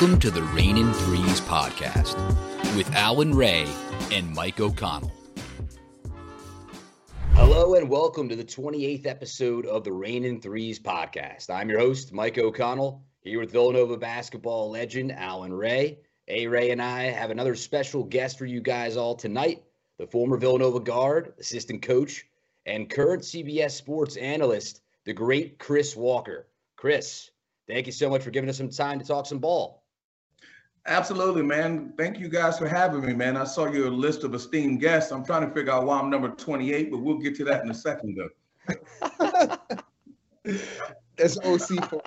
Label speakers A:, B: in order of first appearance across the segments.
A: Welcome to the Rain in Threes podcast with Alan Ray and Mike O'Connell. Hello and welcome to the 28th episode of the Rain in Threes podcast. I'm your host, Mike O'Connell, here with Villanova basketball legend Alan Ray. A-Ray and I have another special guest for you guys all tonight, the former Villanova guard, assistant coach, and current CBS sports analyst, the great Chris Walker. Chris, thank you so much for giving us some time to talk some ball.
B: Absolutely, man. Thank you guys for having me, man. I saw your list of esteemed guests. I'm trying to figure out why I'm number 28, but we'll get to that in a second, though.
C: That's OC for.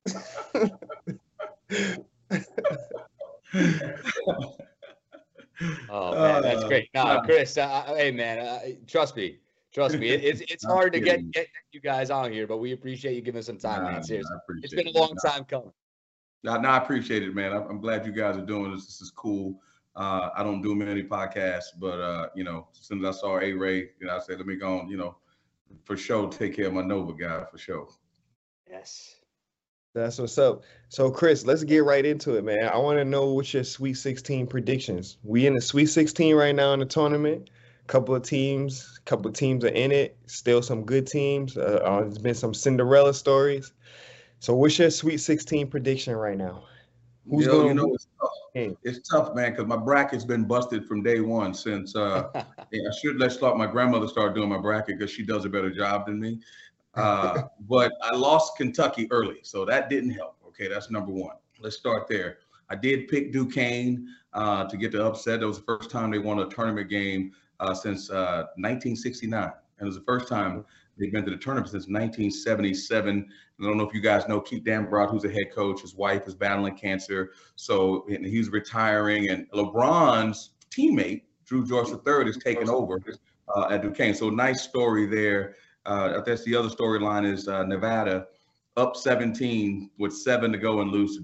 A: Oh, man, that's great. No, Chris, hey, man, trust me. It's hard to get you guys on here, but we appreciate you giving us some time, man. Seriously, it's been a long time coming.
B: No, I appreciate it, man. I'm glad you guys are doing this. This is cool. I don't do many podcasts, but as soon as I saw A-Ray, I said, let me go on, for sure, take care of my Nova guy for sure.
A: Yes.
C: That's what's up. So, Chris, let's get right into it, man. I want to know what's your Sweet 16 predictions. We in the Sweet 16 right now in the tournament. Couple of teams are in it. Still some good teams. There's been some Cinderella stories. So what's your Sweet 16 prediction right now?
B: Who's going to it's tough. It's tough, man, because my bracket's been busted from day one since I should let my grandmother start doing my bracket because she does a better job than me. But I lost Kentucky early, so that didn't help. Okay, that's number one. Let's start there. I did pick Duquesne to get the upset. That was the first time they won a tournament game since 1969. And it was the first time they've been to the tournament since 1977. I don't know if you guys know Keith Dambrot, who's a head coach. His wife is battling cancer, so he's retiring. And LeBron's teammate, Drew Joyce III, is taking over at Duquesne. So nice story there. That's the other storyline is Nevada up 17 with 7 to go and lose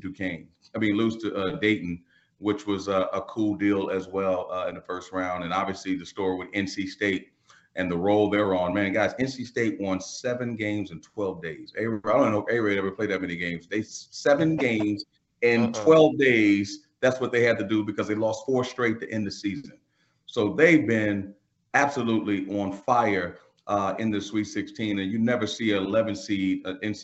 B: to Dayton, which was a cool deal as well in the first round. And obviously the story with NC State and the role they're on. Man, guys, NC State won 7 games in 12 days. I don't know if A-Ray ever played that many games. 7 games in 12 days. That's what they had to do because they lost 4 straight to end the season. So they've been absolutely on fire in the Sweet 16, and you never see an 11 seed,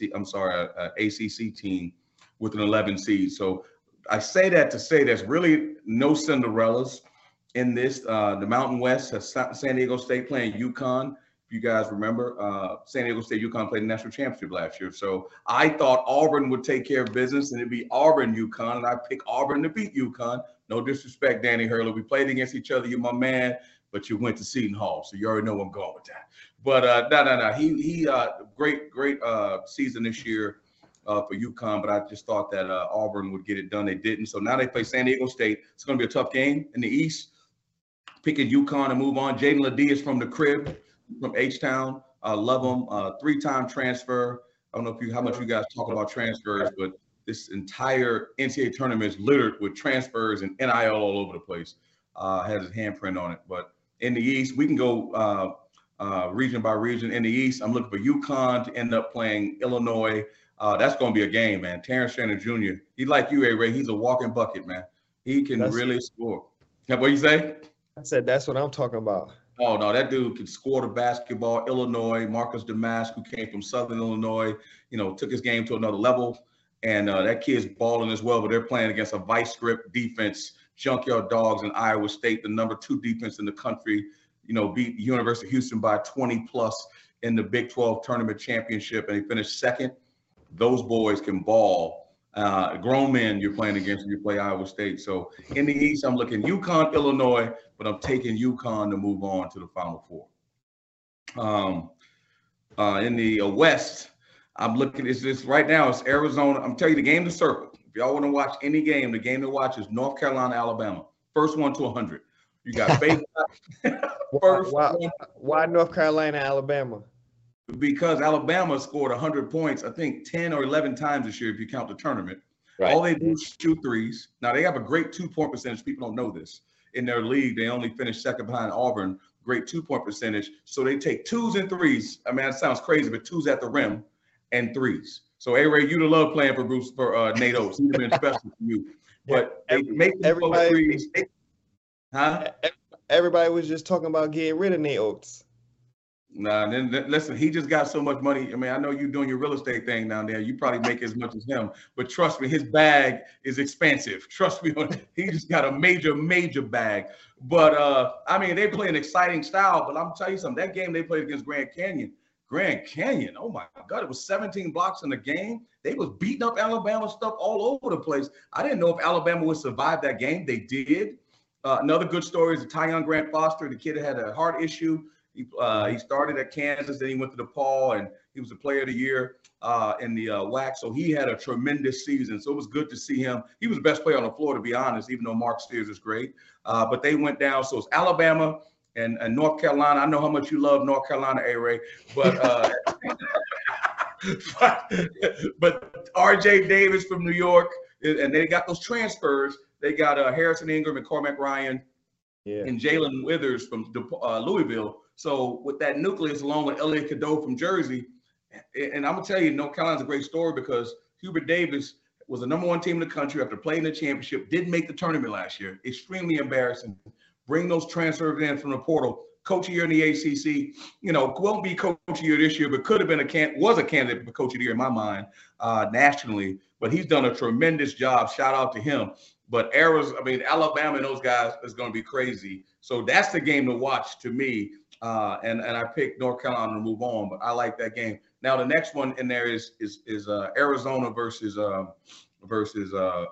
B: ACC team with an 11 seed. So I say that to say there's really no Cinderellas in this. The Mountain West has San Diego State playing UConn. If you guys remember, San Diego State UConn played the national championship last year. So I thought Auburn would take care of business and it'd be Auburn UConn, and I picked Auburn to beat UConn. No disrespect, Danny Hurley. We played against each other. You're my man, but you went to Seton Hall, so you already know where I'm going with that. But no. He great season this year for UConn, but I just thought that Auburn would get it done. They didn't. So now they play San Diego State. It's going to be a tough game in the East. Picking UConn to move on. Jaden Ledee is from the crib, from H-Town. Love him. 3-time transfer. I don't know how much you guys talk about transfers, but this entire NCAA tournament is littered with transfers and NIL all over the place. Has his handprint on it. But in the East, we can go region by region. In the East, I'm looking for UConn to end up playing Illinois. That's going to be a game, man. Terrence Shannon Jr., he's like you, A-Ray. He's a walking bucket, man. He can really score. What you say?
C: I said that's what I'm talking about.
B: Oh, no, that dude can score the basketball. Illinois, Marcus Damask, who came from Southern Illinois, took his game to another level. And that kid's balling as well, but they're playing against a vice grip defense, Junkyard Dogs in Iowa State, the number 2 defense in the country, beat University of Houston by 20+ in the Big 12 tournament championship, and he finished second. Those boys can ball. Grown men you're playing against when you play Iowa State. So in the East, I'm looking UConn, Illinois, but I'm taking UConn to move on to the Final Four. In the West, I'm looking, it's right now, it's Arizona. I'm telling you, the game to circle. If y'all want to watch any game, the game to watch is North Carolina, Alabama. First one to 100. You got
C: Why North Carolina, Alabama?
B: Because Alabama scored 100 points, I think 10 or 11 times this year if you count the tournament.
A: Right.
B: All they do is shoot threes. Now, they have a great 2-point percentage. People don't know this. In their league, they only finished second behind Auburn. Great 2-point percentage. So they take 2s and 3s. I mean, that sounds crazy, but 2s at the rim and 3s. So, A-Ray, you'd have loved playing for Nate Oates. He'd have been special for you. But they make them close threes. Huh?
C: Everybody was just talking about getting rid of Nate Oates.
B: Nah, then listen, he just got so much money. I mean, I know you're doing your real estate thing down there. You probably make as much as him, but trust me, his bag is expensive. Trust me, he just got a major bag. But I mean, they play an exciting style. But I'm telling you something. That game they played against Grand Canyon. Oh my God, it was 17 blocks in the game. They was beating up Alabama stuff all over the place. I didn't know if Alabama would survive that game. They did. Another good story is Tyon Grant Foster. The kid had a heart issue. He started at Kansas, then he went to DePaul, and he was the player of the year in the WAC. So he had a tremendous season. So it was good to see him. He was the best player on the floor, to be honest, even though Mark Steers is great. But they went down. So it's Alabama and North Carolina. I know how much you love North Carolina, A-Ray, but but R.J. Davis from New York, and they got those transfers. They got Harrison Ingram and Cormac Ryan and Jalen Withers from Louisville. So with that nucleus, along with Elliot Cadeau from Jersey, and I'm going to tell you, North Carolina's a great story because Hubert Davis was the number one team in the country after playing the championship, didn't make the tournament last year. Extremely embarrassing. Bring those transfers in from the portal. Coach of the year in the ACC, won't be coach of the year this year, but could have been was a candidate for coach of the year in my mind nationally. But he's done a tremendous job. Shout out to him. But Alabama and those guys is going to be crazy. So that's the game to watch to me. And I picked North Carolina to move on, but I like that game. Now the next one in there is Arizona versus who's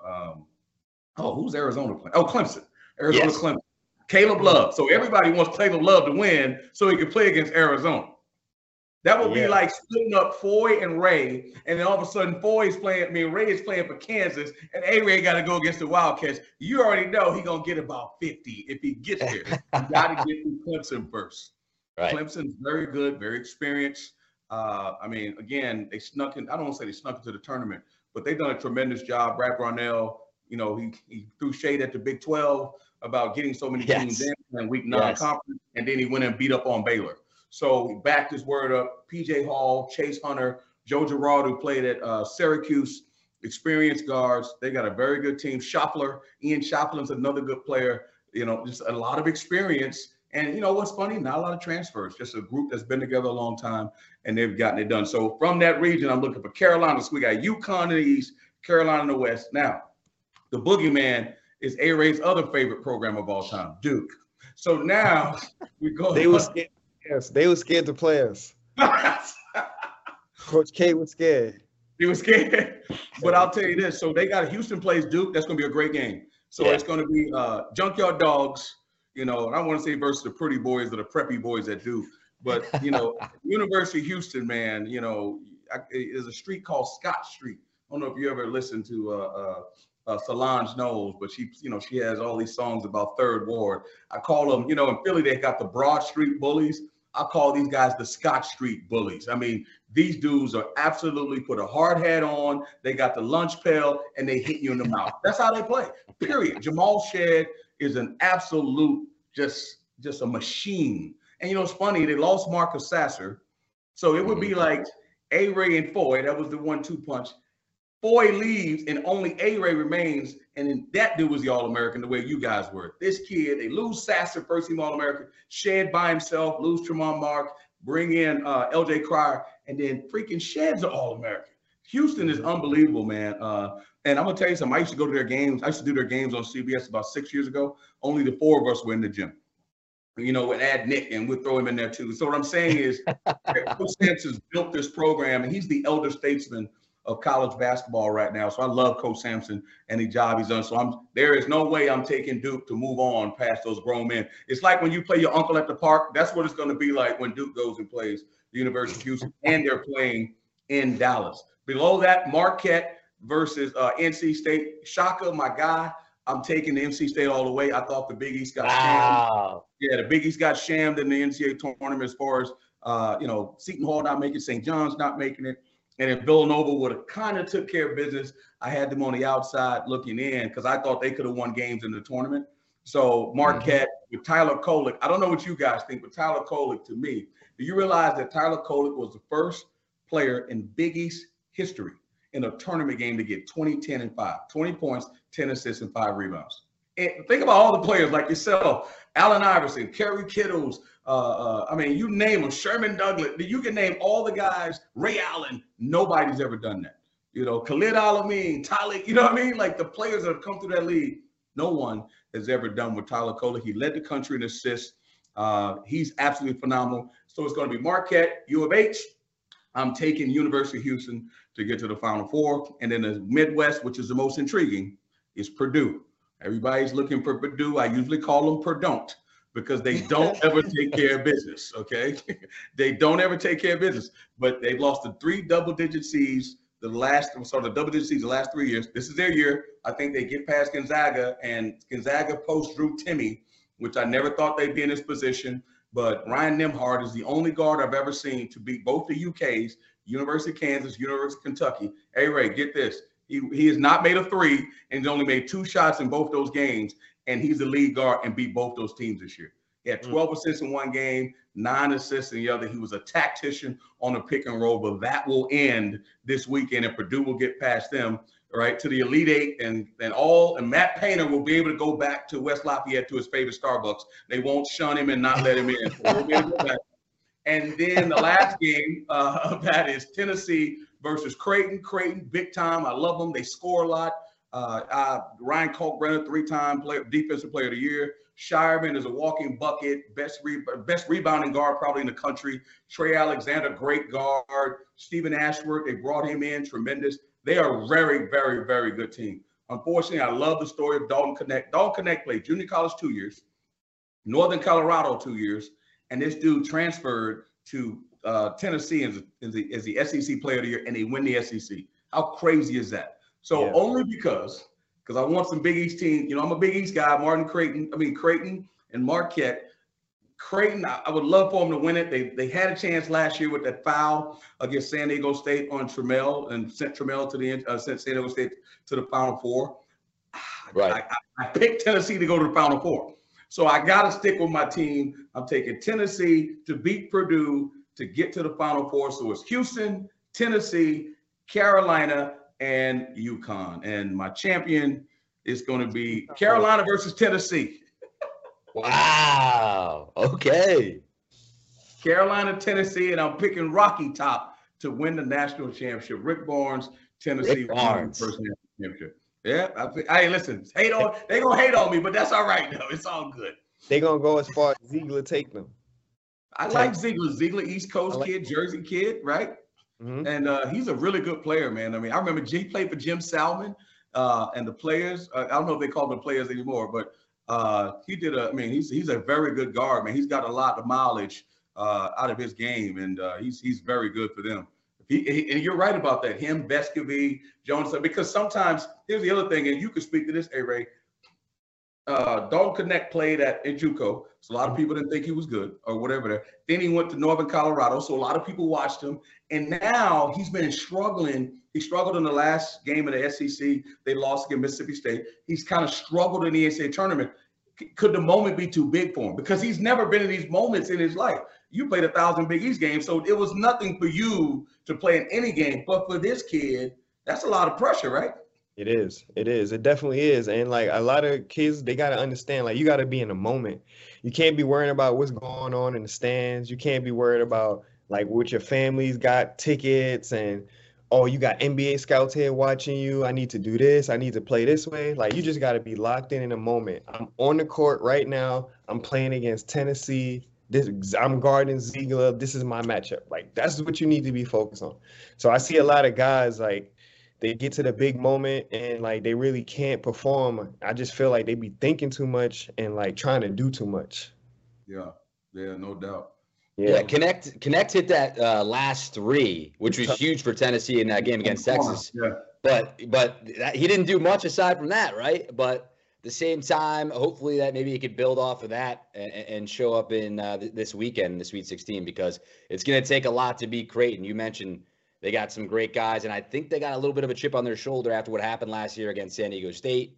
B: Arizona playing? Oh, Clemson. Arizona, yes. Clemson. Caleb Love. So everybody wants Caleb Love to win so he can play against Arizona. That would be like splitting up Foy and Ray, and then all of a sudden Ray is playing for Kansas, and A-Ray got to go against the Wildcats. You already know he's going to get about 50 if he gets there. You got to get through Clemson first. Right. Clemson's very good, very experienced. Again, they snuck in. I don't want to say they snuck into the tournament, but they've done a tremendous job. Brad Brownell, he threw shade at the Big 12 about getting so many teams in week 9 conference, and then he went and beat up on Baylor. So he backed his word up. P.J. Hall, Chase Hunter, Joe Girard, who played at Syracuse, experienced guards. They got a very good team. Ian Shoplin's another good player. Just a lot of experience. And what's funny? Not a lot of transfers. Just a group that's been together a long time, and they've gotten it done. So from that region, I'm looking for Carolina. So we got UConn in the East, Carolina in the West. Now, the boogeyman is A-Ray's other favorite program of all time, Duke. So now we go.
C: They were scared. Yes, they were scared to play us. Coach K was scared.
B: He was scared. But I'll tell you this. So they got Houston plays Duke. That's going to be a great game. So it's going to be Junkyard Dogs, and I want to say versus the pretty boys or the preppy boys at Duke. But, University of Houston, man, there's a street called Scott Street. I don't know if you ever listened to Solange Knowles, but she has all these songs about Third Ward. I call them, in Philly, they got the Broad Street Bullies. I call these guys the Scott Street Bullies. I mean, these dudes are absolutely put a hard hat on. They got the lunch pail and they hit you in the mouth. That's how they play, period. Jamal Shedd is an absolute, just a machine. And it's funny, they lost Marcus Sasser. So it would be like A-Ray and Foy. That was the 1-2 punch. Foy leaves and only A-Ray remains, and then that dude was the All-American the way you guys were. This kid, they lose Sasser, first team All-American, Shedd by himself, lose Tremont Mark, bring in LJ Cryer, and then freaking Shedd's an All-American. Houston is unbelievable, man. And I'm going to tell you something. I used to go to their games. I used to do their games on CBS about 6 years ago. Only the 4 of us were in the gym. And add Nick, and we'll throw him in there too. So what I'm saying is Coach Sampson's built this program, and he's the elder statesman of college basketball right now. So I love Coach Sampson and the job he's done. So there is no way I'm taking Duke to move on past those grown men. It's like when you play your uncle at the park. That's what it's going to be like when Duke goes and plays the University of Houston, and they're playing in Dallas. Below that, Marquette versus NC State. Shaka, my guy. I'm taking the NC State all the way. I thought the Big East got shammed. Yeah, the Big East got shammed in the NCAA tournament as far as, Seton Hall not making it, St. John's not making it. And if Villanova would have kind of took care of business, I had them on the outside looking in because I thought they could have won games in the tournament. So Marquette with Tyler Kolek, I don't know what you guys think, but Tyler Kolek, to me, do you realize that Tyler Kolek was the first player in Big East history in a tournament game to get 20, 10, and 5. 20 points, 10 assists, and 5 rebounds. And think about all the players like yourself, Allen Iverson, Kerry Kittles, you name them, Sherman Douglas. You can name all the guys, Ray Allen. Nobody's ever done that. Khalid Al-Amin, Tyler, you know what I mean? Like the players that have come through that league, no one has ever done with Tyler Kohler. He led the country in assists. He's absolutely phenomenal. So it's going to be Marquette, U of H. I'm taking University of Houston to get to the Final Four. And then the Midwest, which is the most intriguing, is Purdue. Everybody's looking for Purdue. I usually call them Purdon't because they don't ever take care of business, okay? They don't ever take care of business. But they've lost the 3 double-digit seeds the last 3 years. This is their year. I think they get past Gonzaga, and Gonzaga post Drew Timme, which I never thought they'd be in this position. But Ryan Nembhard is the only guard I've ever seen to beat both the UKs, University of Kansas, University of Kentucky. Hey, Ray, get this. He has not made a 3, and he's only made 2 shots in both those games, and he's the lead guard and beat both those teams this year. He had 12 assists in one game, 9 assists in the other. He was a tactician on the pick and roll, but that will end this weekend, and Purdue will get past them, right, to the Elite Eight, and Matt Painter will be able to go back to West Lafayette to his favorite Starbucks. They won't shun him and not let him in. So we'll be able to go back. And then the last game of that is Tennessee versus Creighton. Creighton, big time. I love them. They score a lot. Ryan Kalkbrenner, 3-time defensive player of the year. Shireman is a walking bucket, best rebounding guard probably in the country. Trey Alexander, great guard. Stephen Ashworth, they brought him in, tremendous. They are a very, very, very good team. Unfortunately, I love the story of Dalton Knecht. Dalton Knecht played junior college 2 years, Northern Colorado 2 years, and this dude transferred to Tennessee as the SEC Player of the Year, and they win the SEC. How crazy is that? So only because I want some Big East teams. I'm a Big East guy. Creighton and Marquette. Creighton, I would love for them to win it. They had a chance last year with that foul against San Diego State on Trammell and sent Trammell sent San Diego State to the Final Four.
A: Right.
B: I picked Tennessee to go to the Final Four. So I got to stick with my team. I'm taking Tennessee to beat Purdue to get to the Final Four. So it's Houston, Tennessee, Carolina, and UConn. And my champion is going to be Carolina versus Tennessee.
A: Wow. Okay.
B: Carolina, Tennessee, and I'm picking Rocky Top to win the national championship. Rick Barnes, Tennessee, first national championship. Yeah. Hey, listen, they're going to hate on me, but that's all right, though. It's all good.
C: They're going to go as far as Ziegler take them.
B: I like Ziegler. Ziegler, East Coast kid, Jersey kid, right? Mm-hmm. And he's a really good player, man. I mean, I remember he played for Jim Salmon and the players. I don't know if they call them players anymore, but he did he's a very good guard, man. He's got a lot of mileage out of his game, and he's very good for them. And you're right about that. Him, Vescovy, Jones, because sometimes here's the other thing, and you can speak to this, A-Ray. Dalton Knecht played at JUCO, so a lot of people didn't think he was good or whatever. Then he went to Northern Colorado, so a lot of people watched him. And now he's been struggling. He struggled in the last game of the SEC. They lost against Mississippi State. He's kind of struggled in the NCAA tournament. Could the moment be too big for him? Because he's never been in these moments in his life. You played 1,000 Big East games, so it was nothing for you to play in any game. But for this kid, that's a lot of pressure, right?
C: It is. It definitely is. And like a lot of kids, they got to understand, like you got to be in the moment. You can't be worrying about what's going on in the stands. You can't be worried about like what your family's got tickets and, oh, you got NBA scouts here watching you. I need to do this. I need to play this way. Like you just got to be locked in the moment. I'm on the court right now. I'm playing against Tennessee. I'm guarding Ziegler. This is my matchup. Like that's what you need to be focused on. So I see a lot of guys like, they get to the big moment and like they really can't perform. I just feel like they be thinking too much and like trying to do too much.
B: Yeah, no doubt.
A: Yeah, Knecht hit that last 3, which was huge for Tennessee in that game against Texas.
B: Yeah.
A: But he didn't do much aside from that, right? But at the same time, hopefully that maybe he could build off of that and show up in this weekend, the Sweet 16, because it's going to take a lot to beat Creighton. You mentioned they got some great guys, and I think they got a little bit of a chip on their shoulder after what happened last year against San Diego State.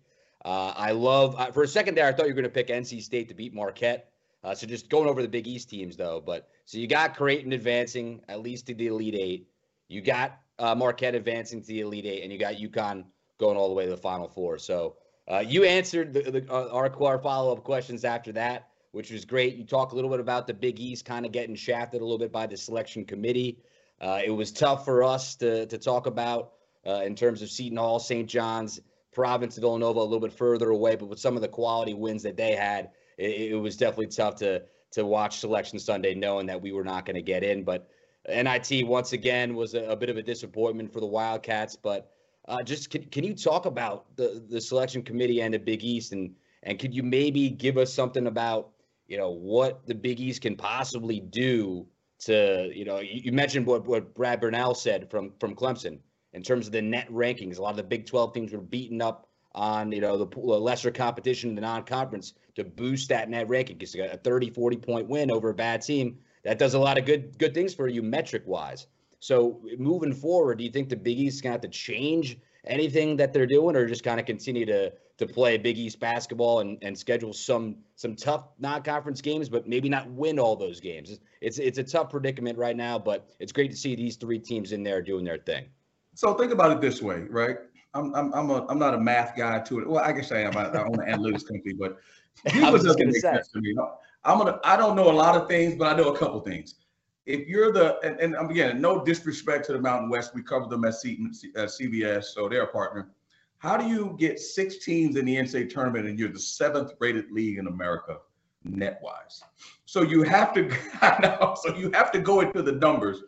A: For a second there, I thought you were going to pick NC State to beat Marquette. So just going over the Big East teams, though. So you got Creighton advancing at least to the Elite Eight. You got Marquette advancing to the Elite Eight, and you got UConn going all the way to the Final Four. So you answered our follow-up questions after that, which was great. You talked a little bit about the Big East kind of getting shafted a little bit by the selection committee. It was tough for us to talk about in terms of Seton Hall, St. John's, Providence, Villanova a little bit further away, but with some of the quality wins that they had, it was definitely tough to watch Selection Sunday knowing that we were not going to get in. But NIT, once again, was a bit of a disappointment for the Wildcats. But just can you talk about the selection committee and the Big East, and could you maybe give us something about, what the Big East can possibly do to, you mentioned what Brad Burnell said from Clemson in terms of the net rankings. A lot of the Big 12 teams were beaten up on, the lesser competition in the non-conference to boost that net ranking, because you got a 30, 40-point win over a bad team. That does a lot of good things for you metric-wise. So moving forward, do you think the Big East is going to have to change anything that they're doing, or just kind of continue to play Big East basketball and schedule some tough non-conference games, but maybe not win all those games? It's a tough predicament right now, but it's great to see these three teams in there doing their thing.
B: So think about it this way, right? I'm not a math guy to it. Well, I guess I am. I own an analytics company, but
A: I was just going to say.
B: To me. I don't know a lot of things, but I know a couple things. If you're and again, no disrespect to the Mountain West, we cover them at CBS, so they're a partner. How do you get 6 teams in the NCAA tournament and you're the 7th rated league in America net-wise? So you have to, so you have to go into the numbers.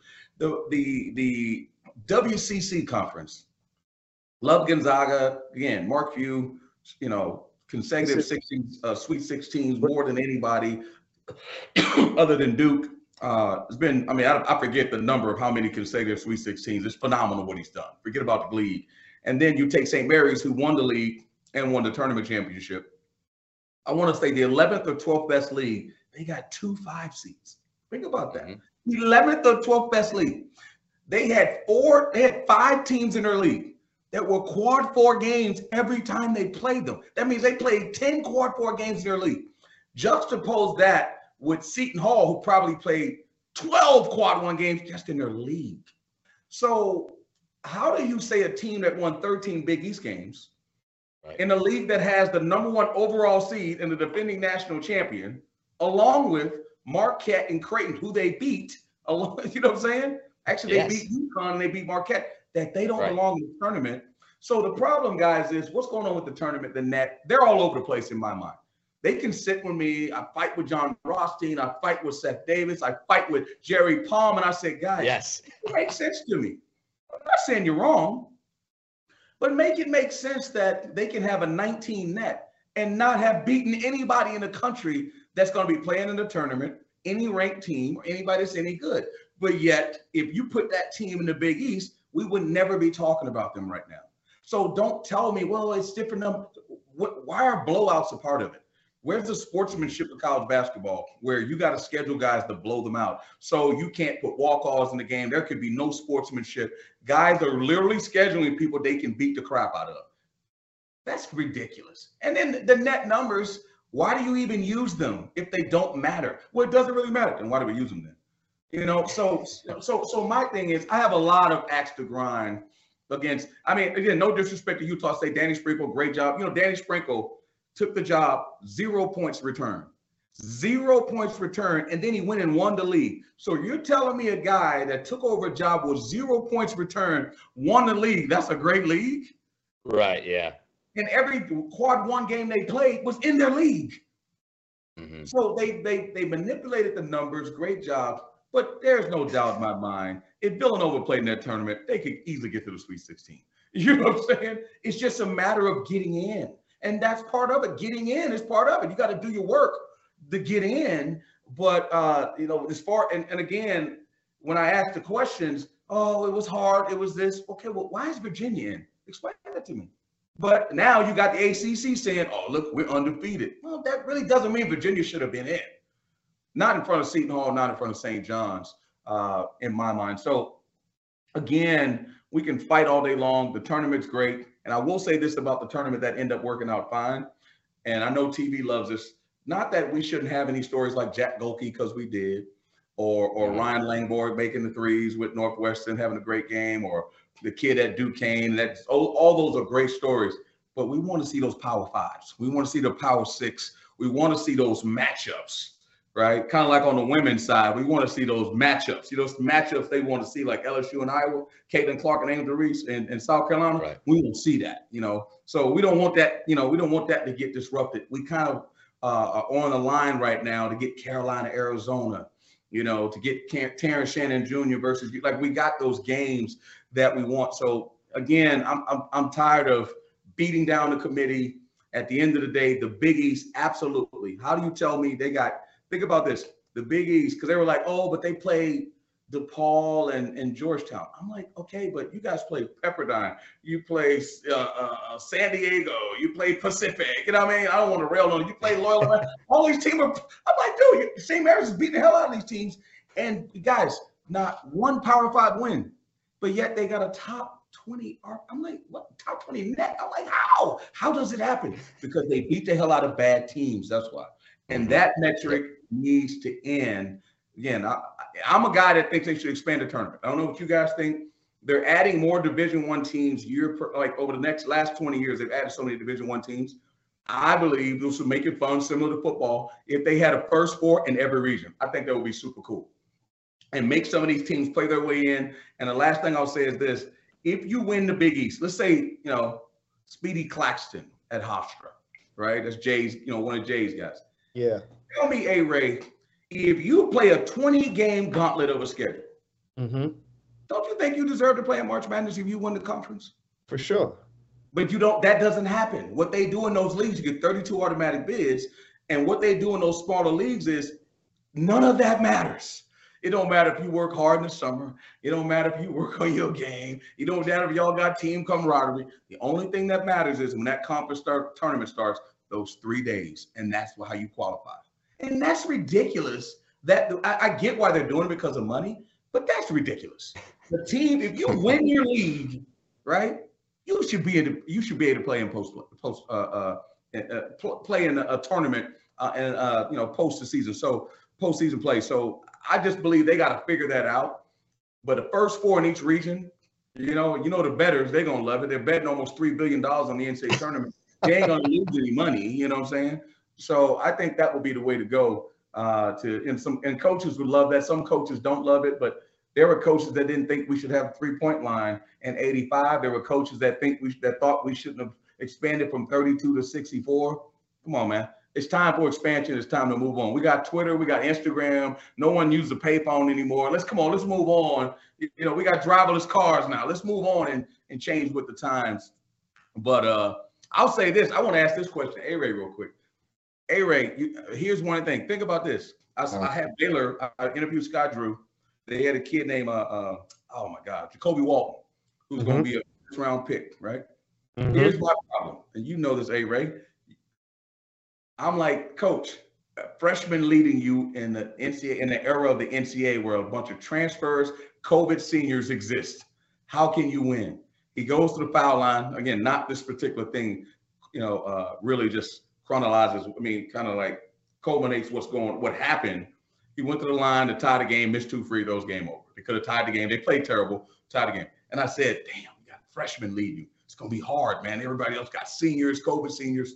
B: The WCC conference, love Gonzaga, again, Mark Few, consecutive Sweet 16s more than anybody other than Duke. It's been, I forget the number of how many consecutive Sweet 16s. It's phenomenal what he's done. Forget about the league. And then you take St. Mary's, who won the league and won the tournament championship. I want to say the 11th or 12th best league, they got 2 5 seeds. Think about that. 11th or 12th best league. They had 5 teams in their league that were quad 4 games every time they played them. That means they played 10 quad 4 games in their league. Juxtapose that with Seton Hall, who probably played 12 quad 1 games just in their league. So how do you say a team that won 13 Big East games in a league that has the #1 overall seed and the defending national champion, along with Marquette and Creighton, who they beat, you know what I'm saying? Actually, they beat UConn and they beat Marquette, that they don't belong in the tournament. So the problem, guys, is what's going on with the tournament, the net, they're all over the place in my mind. They can sit with me. I fight with John Rothstein. I fight with Seth Davis. I fight with Jerry Palm. And I say, guys, it makes sense to me. I'm not saying you're wrong, but make it make sense that they can have a 19 net and not have beaten anybody in the country that's going to be playing in the tournament, any ranked team or anybody that's any good. But yet, if you put that team in the Big East, we would never be talking about them right now. So don't tell me, well, it's different. Why are blowouts a part of it? Where's the sportsmanship of college basketball where you got to schedule guys to blow them out? So you can't put walk-offs in the game. There could be no sportsmanship. Guys are literally scheduling people they can beat the crap out of. That's ridiculous. And then the net numbers, why do you even use them if they don't matter? Well, it doesn't really matter. Then why do we use them then? So my thing is, I have a lot of axe to grind against, again, no disrespect to Utah State, Danny Sprinkle, great job. Danny Sprinkle took the job, 0 points return. 0 points return, and then he went and won the league. So you're telling me a guy that took over a job with 0 points return, won the league, that's a great league?
A: Right, yeah.
B: And every quad 1 game they played was in their league. Mm-hmm. So they manipulated the numbers, great job. But there's no doubt in my mind, if Villanova played in that tournament, they could easily get to the Sweet 16. You know what I'm saying? It's just a matter of getting in. And that's part of it. Getting in is part of it. You got to do your work to get in. But, as far, and again, when I ask the questions, oh, it was hard, it was this. Okay, well, why is Virginia in? Explain that to me. But now you got the ACC saying, oh, look, we're undefeated. Well, that really doesn't mean Virginia should have been in. Not in front of Seton Hall, not in front of St. John's, in my mind. So, again, we can fight all day long. The tournament's great. And I will say this about the tournament that ended up working out fine. And I know TV loves this. Not that we shouldn't have any stories like Jack Golke, because we did. or Ryan Langborg making the threes with Northwestern, having a great game, or the kid at Duquesne. That's all those are great stories. But we want to see those Power Fives. We want to see the Power Six. We want to see those matchups, right? Kind of like on the women's side, we want to see those matchups. Those matchups they want to see, like LSU and Iowa, Caitlin Clark and Angel Reese in South Carolina.
A: Right.
B: We won't see that, So we don't want that, we don't want that to get disrupted. We kind of are on the line right now to get Carolina, Arizona, to get Terrence Shannon Jr. versus, like, we got those games that we want. So again, I'm tired of beating down the committee. At the end of the day, the Big East, absolutely. How do you tell me think about this, the Big East, because they were like, oh, but they played DePaul and Georgetown. I'm like, okay, but you guys play Pepperdine, you play San Diego, you play Pacific. You know what I mean? I don't want to rail on it. You play Loyola. All these teams are. I'm like, dude, the same areas is beating the hell out of these teams. And guys, not one Power 5 win, but yet they got a top 20. I'm like, what? Top 20 net? I'm like, how? How does it happen? Because they beat the hell out of bad teams. That's why. And that metric needs to end. Again, I'm a guy that thinks they should expand the tournament. I don't know what you guys think. They're adding more Division I teams over the last 20 years. They've added so many Division I teams. I believe this would make it fun, similar to football, if they had a first four in every region. I think that would be super cool. And make some of these teams play their way in. And the last thing I'll say is this. If you win the Big East, let's say, Speedy Claxton at Hofstra, right? That's Jay's, one of Jay's guys.
C: Yeah.
B: Tell me, A-Ray, if you play a 20-game gauntlet of a schedule, don't you think you deserve to play in March Madness if you win the conference?
C: For sure.
B: But that doesn't happen. What they do in those leagues, you get 32 automatic bids, and what they do in those smaller leagues is none of that matters. It don't matter if you work hard in the summer. It don't matter if you work on your game. It don't matter if y'all got team camaraderie. The only thing that matters is when that conference tournament starts, those 3 days, and that's how you qualify. And that's ridiculous. That I get why they're doing it because of money, but that's ridiculous. The team, if you win your league, right, you should be able to play in play in a tournament and post the season. So postseason play. So I just believe they got to figure that out. But the first four in each region, the bettors, they're gonna love it. They're betting almost $3 billion on the NCAA tournament. They ain't gonna lose any money. You know what I'm saying? So I think that would be the way to go. And coaches would love that. Some coaches don't love it, but there were coaches that didn't think we should have a 3-point line in '85. There were coaches that thought we shouldn't have expanded from 32 to 64. Come on, man. It's time for expansion. It's time to move on. We got Twitter. We got Instagram. No one uses a payphone anymore. Let's move on. We got driverless cars now. Let's move on and change with the times. But I'll say this. I want to ask this question, A-Ray, real quick. A-Ray, here's one thing. Think about this. I had Baylor. I interviewed Scott Drew. They had a kid named Jacoby Walton, who's going to be a first-round pick, right? Here's my problem, and you know this, A-Ray. I'm like, Coach, freshman leading you in the NCAA, in the era of the NCAA where a bunch of transfers, COVID seniors exist. How can you win? He goes to the foul line. Again, not this particular thing, really just chronologizes, kind of like culminates what happened. He went to the line to tie the game, missed 2 free throws, game over. They could have tied the game. They played terrible, tied the game. And I said, damn, you got freshmen leading you. It's going to be hard, man. Everybody else got seniors, COVID seniors.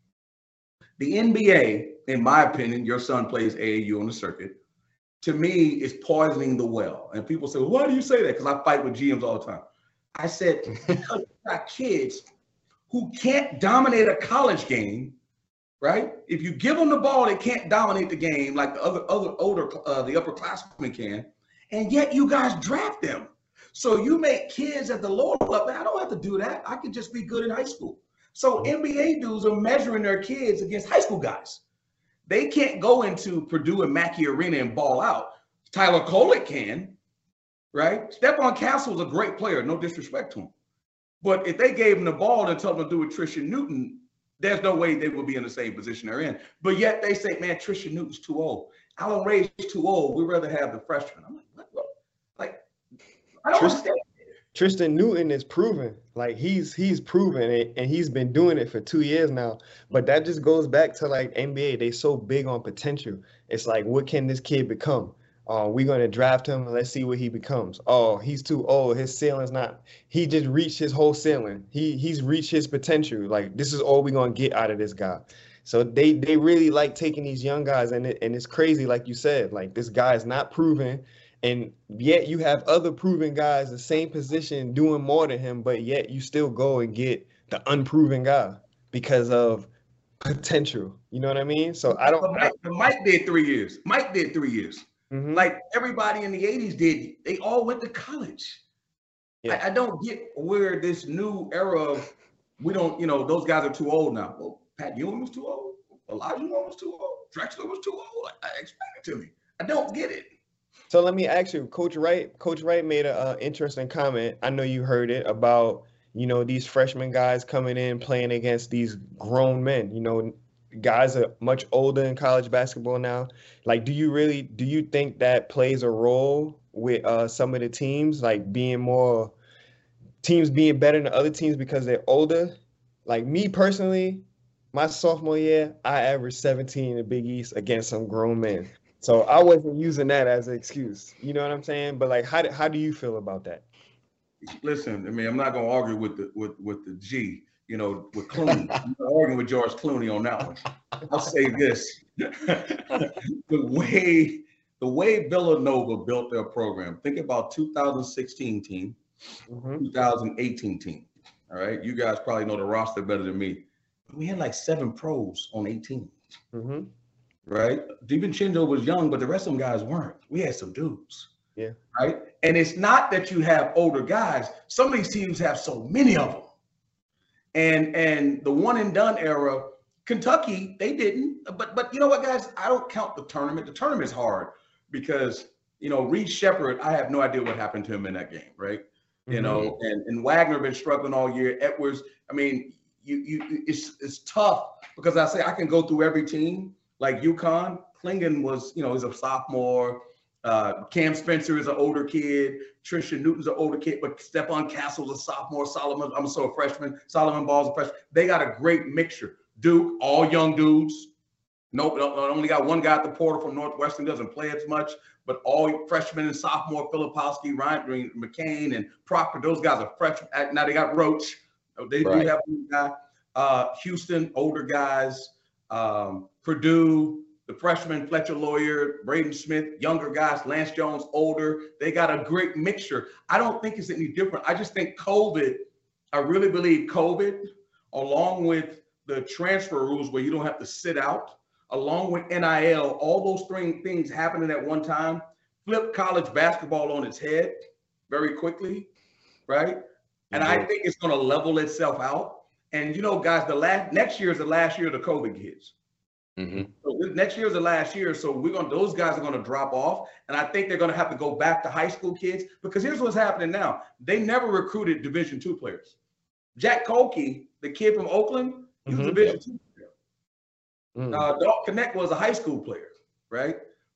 B: The NBA, in my opinion, your son plays AAU on the circuit, to me is poisoning the well. And people say, well, why do you say that? Because I fight with GMs all the time. I said, because you got kids who can't dominate a college game, right? If you give them the ball, they can't dominate the game like the the upperclassmen can. And yet you guys draft them. So you make kids at the lower level. I don't have to do that. I can just be good in high school. So NBA dudes are measuring their kids against high school guys. They can't go into Purdue and Mackey Arena and ball out. Tyler Kolek can, right? Stephon Castle's a great player, no disrespect to him. But if they gave him the ball and told him to do with Trisha Newton, there's no way they would be in the same position they're in. But yet they say, man, Trisha Newton's too old. Alan Ray's too old. We'd rather have the freshman. I'm like, what? Like, I don't understand.
C: Tristan Newton is proven, like he's proven it, and he's been doing it for 2 years now. But that just goes back to like NBA. They so big on potential. It's like, what can this kid become? Oh, we're going to draft him and let's see what he becomes. Oh, he's too old. His ceiling's not. He just reached his whole ceiling. He's reached his potential. Like, this is all we're going to get out of this guy. So they really like taking these young guys, and it's crazy, like you said. Like, this guy is not proven, and yet you have other proven guys the same position doing more than him, but yet you still go and get the unproven guy because of potential. You know what I mean? So I don't.
B: But Mike did 3 years. Mike did 3 years.
C: Mm-hmm.
B: Like everybody in the 80s did. They all went to college. Yeah. I don't get where this new era of we don't, those guys are too old now. Well, Pat Ewing was too old. Elijah was too old. Drexler was too old. Explain it to me. I don't get it.
C: So let me ask you, Coach Wright. Coach Wright made an interesting comment. I know you heard it about, these freshman guys coming in playing against these grown men. Guys are much older in college basketball now. Like, do you think that plays a role with some of the teams, like teams being better than other teams because they're older? Like, me personally, my sophomore year, I averaged 17 in the Big East against some grown men. So I wasn't using that as an excuse. You know what I'm saying? But like, how do you feel about that?
B: Listen, I mean, I'm not gonna argue with the G. With Clooney. I'm not arguing with George Clooney on that one. I'll say this. the way Villanova built their program, think about 2016 team, 2018 team. All right. You guys probably know the roster better than me. We had like 7 pros on 18.
C: Mm-hmm.
B: Right? DiVincenzo was young, but the rest of them guys weren't. We had some dudes.
C: Yeah.
B: Right. And it's not that you have older guys. Some of these teams have so many of them. And the one and done era, Kentucky, they didn't. But you know what, guys? I don't count the tournament. The tournament's hard because, Reed Shepherd, I have no idea what happened to him in that game, right? Mm-hmm. And Wagner been struggling all year. Edwards, I mean, it's tough because I can go through every team. Like UConn, Klingon was, he's a sophomore. Cam Spencer is an older kid. Trisha Newton's an older kid, but Stephon Castle's a sophomore. A freshman. Solomon Ball's a freshman. They got a great mixture. Duke, all young dudes. Nope, only got one guy at the portal from Northwestern, doesn't play as much, but all freshmen and sophomore, Filipowski, Ryan Green, McCain, and Proctor, those guys are freshmen. Now they got Roach. They do have one guy. Houston, older guys. Purdue, the freshman, Fletcher Lawyer, Braden Smith, younger guys, Lance Jones, older. They got a great mixture. I don't think it's any different. I just think I really believe COVID, along with the transfer rules where you don't have to sit out, along with NIL, all those things happening at one time, flip college basketball on its head very quickly, right? And I think it's going to level itself out. And, guys, next year is the last year of the COVID kids. Mm-hmm. So next year is the last year, so those guys are going to drop off, and I think they're going to have to go back to high school kids because here's what's happening now: they never recruited Division II players. Jack Kolke, the kid from Oakland, he was a Division II player. Dalton Knecht was a high school player, right?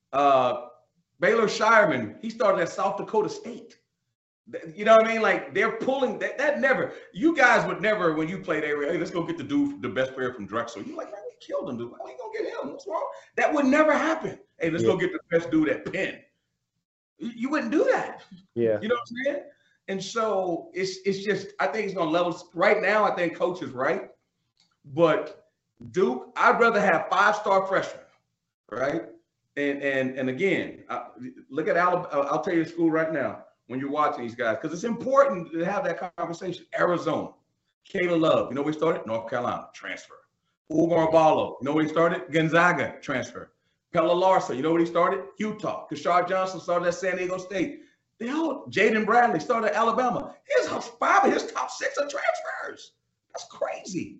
B: Baylor Shireman, he started at South Dakota State. You know what I mean? Like, they're pulling that never. You guys would never, when you played area, hey, let's go get the best player from Drexel. You're like, man, we killed him, dude. How are you gonna get him? What's wrong? That would never happen. Hey, let's go get the best dude at Penn. You wouldn't do that.
C: Yeah.
B: You know what I'm saying? And so it's just, I think it's gonna level. Right now, I think Coach is right. But Duke, I'd rather have 5-star freshmen, right? And again, look at Alabama. I'll tell you the school right now. When you're watching these guys, because it's important to have that conversation. Arizona, Caleb Love, where he started? North Carolina, transfer. Umar Ballo, where he started? Gonzaga, transfer. Pella Larson, where he started? Utah. Kashard Johnson started at San Diego State. Jaden Bradley started at Alabama. His 5 of his top 6 are transfers. That's crazy.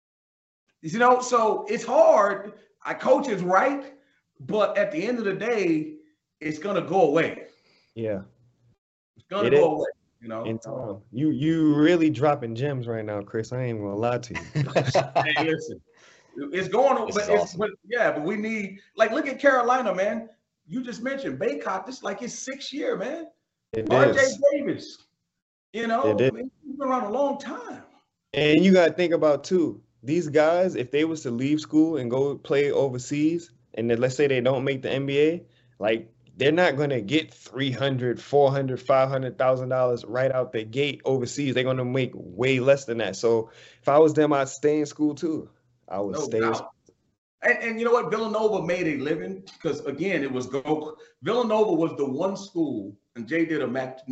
B: So it's hard. Coach is right, but at the end of the day, it's gonna go away.
C: Yeah.
B: Gonna go away,
C: In time. You really dropping gems right now, Chris. I ain't gonna lie to you.
B: Hey, listen, it's going on, but we need, like, look at Carolina, man. You just mentioned Baycott. This is like his 6th year, man. RJ Davis, he's been around a long time.
C: And you gotta think about too, these guys, if they was to leave school and go play overseas, and then let's say they don't make the NBA, like, they're not going to get $300, $400, $500,000 right out the gate overseas. They're going to make way less than that. So if I was them, I'd stay in school too. I would
B: No
C: stay in
B: doubt.
C: school.
B: And you know what? Villanova made a living because, again, it was Villanova was the one school, and Jay did a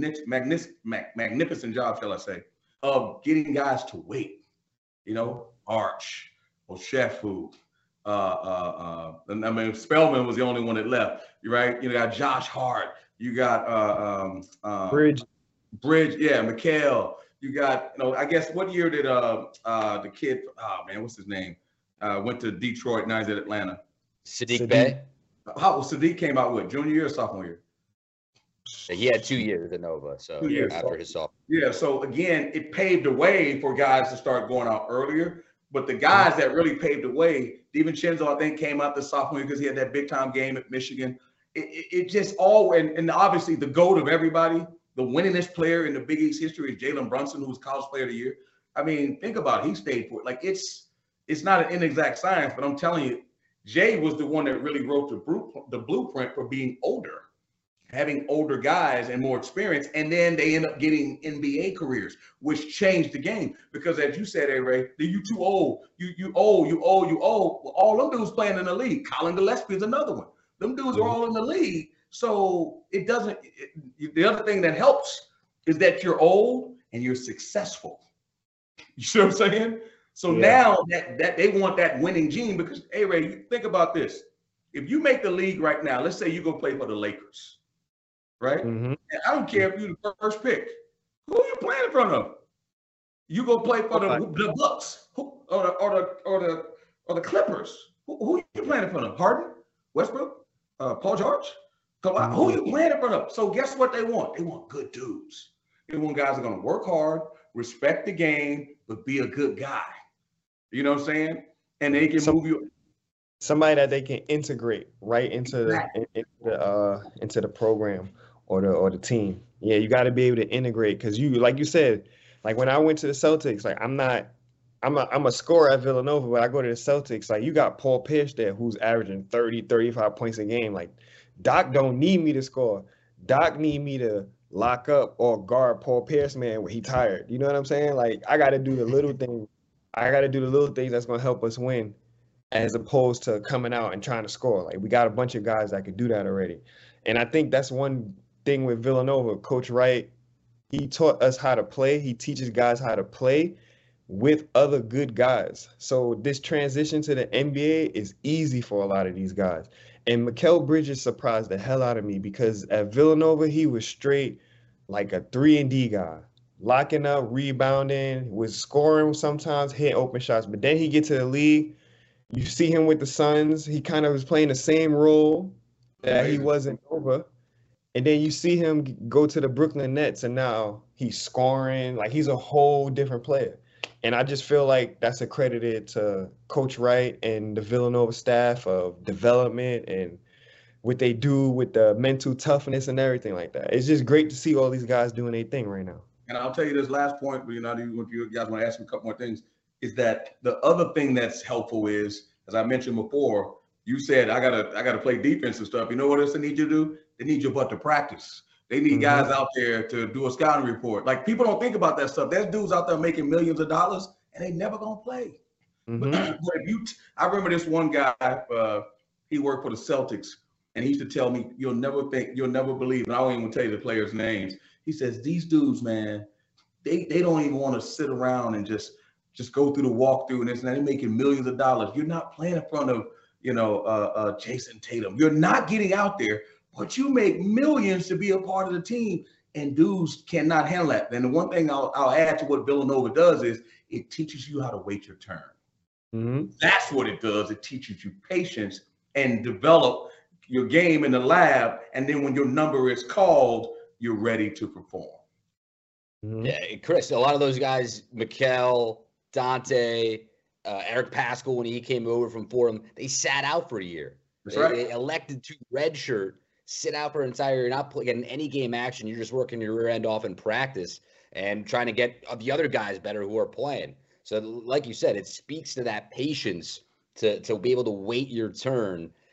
B: magnificent job, shall I say, of getting guys to wait. You know, Arch, Oshefu, and I mean, Spellman was the only one that left. You're right. You got Josh Hart. You got
C: Bridge,
B: yeah, Mikhail. You got, I guess what year did the kid? Oh man, what's his name? Went to Detroit. Now he's at Atlanta.
A: Sadiq Bey.
B: How Sadiq came out with junior year or sophomore year?
A: He had 2 years at Nova, so
B: 2 years
A: after his sophomore.
B: Yeah. So again, it paved the way for guys to start going out earlier. But the guys that really paved the way, DiVincenzo, I think, came out the sophomore year because he had that big time game at Michigan. It just all, and obviously the GOAT of everybody, the winningest player in the Big East history is Jalen Brunson, who was College Player of the Year. I mean, think about it. He stayed for it. Like, it's not an inexact science, but I'm telling you, Jay was the one that really wrote the blueprint for being older, having older guys and more experience. And then they end up getting NBA careers, which changed the game. Because as you said, Ray, you too old. You old. Well, all them dudes playing in the league. Colin Gillespie is another one. Them dudes are all in the league. So it doesn't, the other thing that helps is that you're old and you're successful. You see what I'm saying? So now that they want that winning gene, because, hey, Ray, you think about this. If you make the league right now, let's say you go play for the Lakers, right?
C: Mm-hmm.
B: And I don't care if you're the first pick. Who are you playing in front of? You go play for the Bucks or the Clippers. Who are you playing in front of? Harden, Westbrook, Paul George? Who are you playing in front of? So guess what they want? They want good dudes. They want guys that are going to work hard, respect the game, but be a good guy. You know what I'm saying? And they can move you.
C: Somebody that they can integrate right into the program or the team. Yeah, you got to be able to integrate because like you said, like when I went to the Celtics, like I'm a scorer at Villanova, but I go to the Celtics, like you got Paul Pierce there who's averaging 30, 35 points a game. Like Doc don't need me to score. Doc need me to lock up or guard Paul Pierce, man, when he tired. You know what I'm saying? Like I got to do the little things. I got to do the little things that's going to help us win as opposed to coming out and trying to score. Like we got a bunch of guys that could do that already. And I think that's one thing with Villanova. Coach Wright, he taught us how to play. He teaches guys how to play with other good guys. So this transition to the NBA is easy for a lot of these guys. And Mikal Bridges surprised the hell out of me because at Villanova, he was straight like a 3-and-D guy. Locking up, rebounding, was scoring sometimes, hit open shots. But then he gets to the league, you see him with the Suns. He kind of was playing the same role that he was in Nova. And then you see him go to the Brooklyn Nets, and now he's scoring. Like, he's a whole different player. And I just feel like that's accredited to Coach Wright and the Villanova staff of development and what they do with the mental toughness and everything like that. It's just great to see all these guys doing their thing right now.
B: And I'll tell you this last point, but if you guys want to ask me a couple more things, is that the other thing that's helpful is, as I mentioned before, you said I gotta play defense and stuff. You know what else they need you to do? They need your butt to practice. They need guys out there to do a scouting report. Like, people don't think about that stuff. There's dudes out there making millions of dollars and they never gonna play. But I remember this one guy, he worked for the Celtics, and he used to tell me, you'll never believe, and I won't even tell you the players' names. He says, these dudes, man, they don't even want to sit around and just go through the walkthrough and this and that. They're making millions of dollars. You're not playing in front of, Jason Tatum. You're not getting out there, but you make millions to be a part of the team, and dudes cannot handle that. And the one thing I'll add to what Villanova does is it teaches you how to wait your turn. That's what it does. It teaches you patience and develop your game in the lab. And then when your number is called, you're ready to perform.
A: Yeah, Chris, a lot of those guys, Mikal, Dante, Eric Paschall, when he came over from Fordham, they sat out for a year. They elected to redshirt, sit out for an entire year, not getting any game action. You're just working your rear end off in practice and trying to get the other guys better who are playing. So like you said, it speaks to that patience to be able to wait your turn.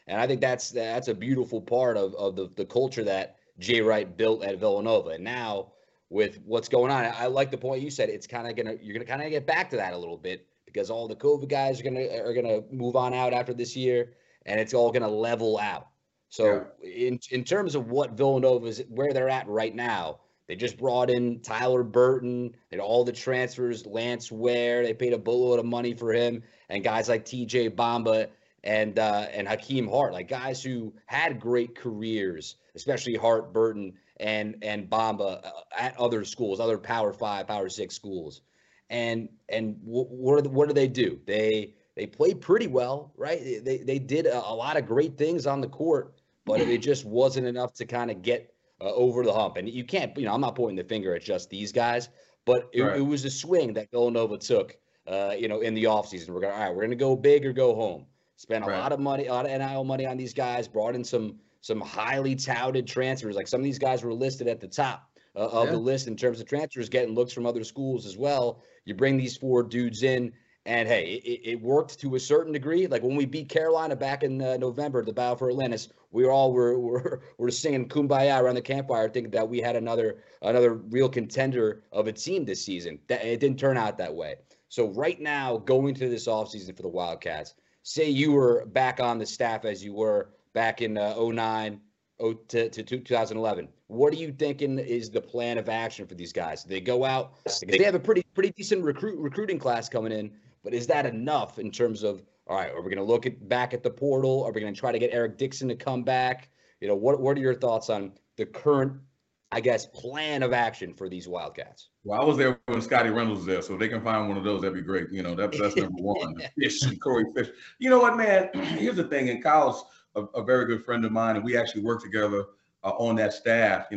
A: And I think that's a beautiful part of the culture that Jay Wright built at Villanova. And now with what's going on, I like the point you said. It's kind of you're gonna kind of get back to that a little bit because all the COVID guys are gonna move on out after this year, and it's all gonna level out. So in terms of what Villanova's where they're at right now, they just brought in Tyler Burton and all the transfers, Lance Ware. They paid a boatload of money for him, and guys like TJ Bamba and Hakeem Hart, like guys who had great careers, especially Hart, Burton, and Bamba at other schools, other Power 5, Power 6 schools. And what do they do? They played pretty well, right? They did a lot of great things on the court, but it just wasn't enough to kind of get over the hump. And you can't, I'm not pointing the finger at just these guys, but it was a swing that Villanova took, in the offseason. We're going to go big or go home. Spent a lot of money, a lot of NIL money on these guys, brought in some highly touted transfers. Like some of these guys were listed at the top of the list in terms of transfers, getting looks from other schools as well. You bring these 4 dudes in, and hey, it worked to a certain degree. Like when we beat Carolina back in November at the Battle for Atlantis, we all were singing Kumbaya around the campfire, thinking that we had another real contender of a team this season. It didn't turn out that way. So right now, going to this offseason for the Wildcats, say you were back on the staff as you were back in 2009 to 2011. What are you thinking is the plan of action for these guys? Do they go out? They have a pretty decent recruiting class coming in, but is that enough in terms of, all right, are we going to look back at the portal? Are we going to try to get Eric Dixon to come back? What are your thoughts on the current, I guess, plan of action for these Wildcats?
B: Well, I was there when Scotty Reynolds was there, so if they can find one of those, that'd be great. That's number one. Fish and Corey Fish. You know what, man? Here's the thing, and Kyle's a very good friend of mine, and we actually worked together on that staff,